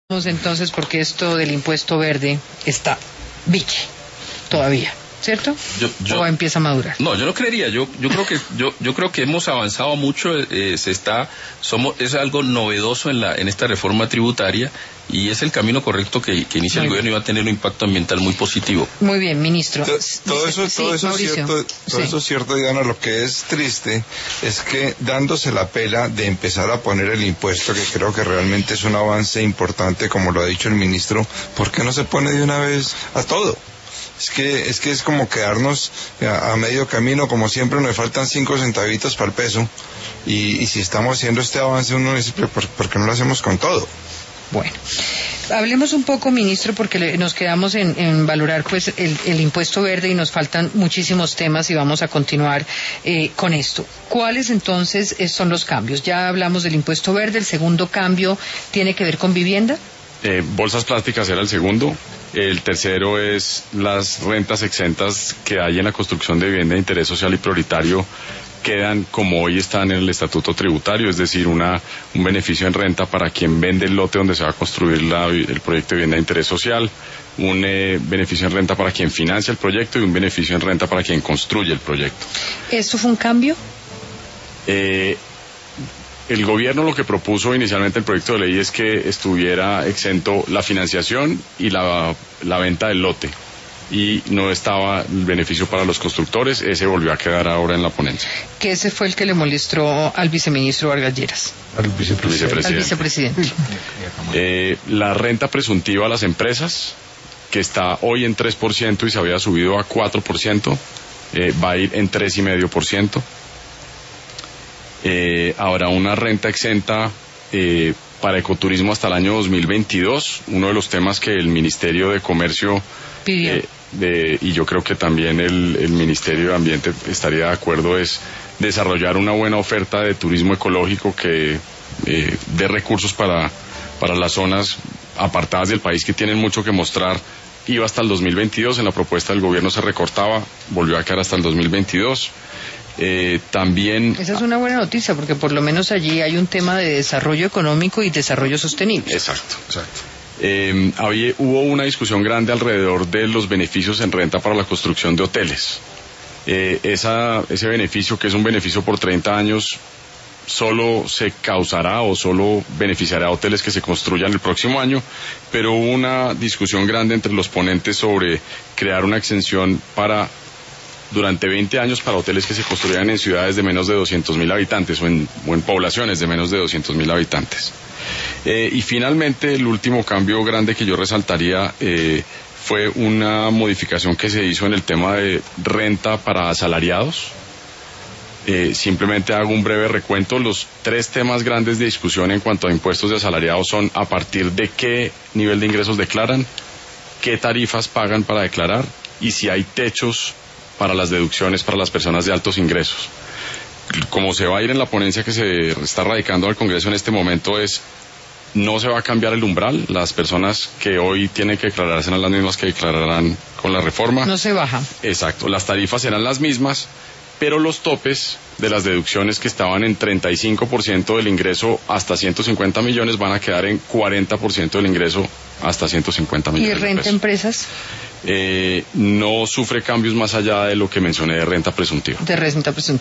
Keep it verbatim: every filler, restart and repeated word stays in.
Entonces, porque esto del impuesto verde está biche todavía, ¿cierto? Yo, yo, ¿O empieza a madurar? No, yo no creería. Yo, yo creo que, yo, yo creo que hemos avanzado mucho. Eh, se está, somos, es algo novedoso en la, en esta reforma tributaria y es el camino correcto que, que inicia el gobierno y va a tener un impacto ambiental muy positivo. Muy bien, ministro. Todo, todo eso, sí, todo eso Mauricio. es cierto, todo Sí. eso es cierto, Diana. Lo que es triste es que dándose la pela de empezar a poner el impuesto, que creo que realmente es un avance importante, como lo ha dicho el ministro, ¿por qué no se pone de una vez a todo? Es que es que es como quedarnos a, a medio camino, como siempre nos faltan cinco centavitos para el peso, y, y si estamos haciendo este avance uno dice, ¿por, ¿por qué no lo hacemos con todo? Bueno, hablemos un poco, ministro, porque le, nos quedamos en, en valorar pues el, el impuesto verde y nos faltan muchísimos temas y vamos a continuar eh, con esto. ¿Cuáles entonces eh, son los cambios? Ya hablamos del impuesto verde, el segundo cambio tiene que ver con vivienda. Eh, bolsas plásticas era el segundo. El tercero es las rentas exentas que hay en la construcción de vivienda de interés social y prioritario quedan como hoy están en el estatuto tributario, es decir, una, un beneficio en renta para quien vende el lote donde se va a construir la, el proyecto de vivienda de interés social, un eh, beneficio en renta para quien financia el proyecto y un beneficio en renta para quien construye el proyecto. ¿Esto fue un cambio? Eh, el gobierno lo que propuso inicialmente el proyecto de ley es que estuviera exento la financiación y la, la venta del lote. Y no estaba el beneficio para los constructores, ese volvió a quedar ahora en la ponencia. Que ese fue el que le molestó al viceministro Vargas Lleras. Al vicepresidente. Al vicepresidente. eh, la renta presuntiva a las empresas, que está hoy en tres por ciento y se había subido a cuatro por ciento, eh, va a ir en tres coma cinco por ciento. Eh, habrá una renta exenta eh, para ecoturismo hasta el año dos mil veintidós, uno de los temas que el Ministerio de Comercio pidió. Eh, de, y yo creo que también el, el Ministerio de Ambiente estaría de acuerdo, es desarrollar una buena oferta de turismo ecológico que eh, dé recursos para, para las zonas apartadas del país que tienen mucho que mostrar. Iba hasta el dos mil veintidós, en la propuesta del gobierno se recortaba, volvió a quedar hasta el dos mil veintidós. Eh, también... Esa es una buena noticia, porque por lo menos allí hay un tema de desarrollo económico y desarrollo sostenible. Exacto, exacto. Eh, había, hubo una discusión grande alrededor de los beneficios en renta para la construcción de hoteles. Eh, esa, ese beneficio, que es un beneficio por treinta años, solo se causará o solo beneficiará a hoteles que se construyan el próximo año, pero hubo una discusión grande entre los ponentes sobre crear una exención para durante veinte años para hoteles que se construyan en ciudades de menos de doscientos mil habitantes o en, o en poblaciones de menos de doscientos mil habitantes. Eh, y finalmente, el último cambio grande que yo resaltaría eh, fue una modificación que se hizo en el tema de renta para asalariados. Eh, simplemente hago un breve recuento. Los tres temas grandes de discusión en cuanto a impuestos de asalariados son a partir de qué nivel de ingresos declaran, qué tarifas pagan para declarar y si hay techos para las deducciones para las personas de altos ingresos. Como se va a ir en la ponencia que se está radicando al Congreso en este momento, es no se va a cambiar el umbral. Las personas que hoy tienen que declarar serán las mismas que declararán con la reforma. No se baja. Exacto, las tarifas serán las mismas, pero los topes de las deducciones que estaban en treinta y cinco por ciento del ingreso hasta ciento cincuenta millones van a quedar en cuarenta por ciento del ingreso hasta ciento cincuenta millones. ¿Y renta empresas? Eh, no sufre cambios más allá de lo que mencioné de renta presuntiva. De renta presuntiva.